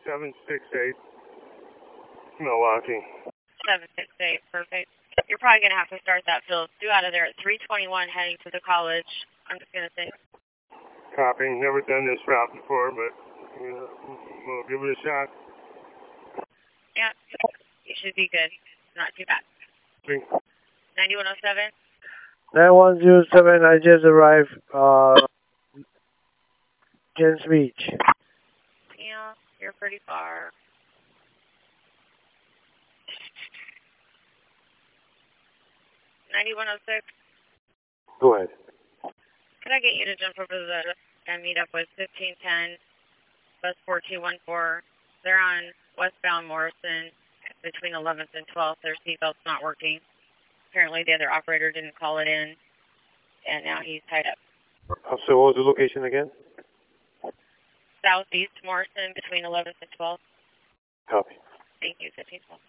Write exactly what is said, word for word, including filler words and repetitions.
seven six eight, Milwaukee. seven six eight, perfect. You're probably going to have to start that field. Due out of there at three twenty-one heading to the college. I'm just going to say. Copy. Never done this route before, but you know, we'll give it a shot. Yeah, you should be good. Not too bad. ninety-one oh seven? nine one zero seven, I just arrived, uh, James Beach. Yeah, you're pretty far. ninety-one oh six? Go ahead. Could I get you to jump over the and meet up with fifteen ten, bus four two one four? They're on westbound Morrison between eleventh and twelfth. Their seatbelt's not working. Apparently the other operator didn't call it in, and now he's tied up. So what was the location again? Southeast Morrison between eleventh and twelfth. Copy. Thank you, fifteen twelve.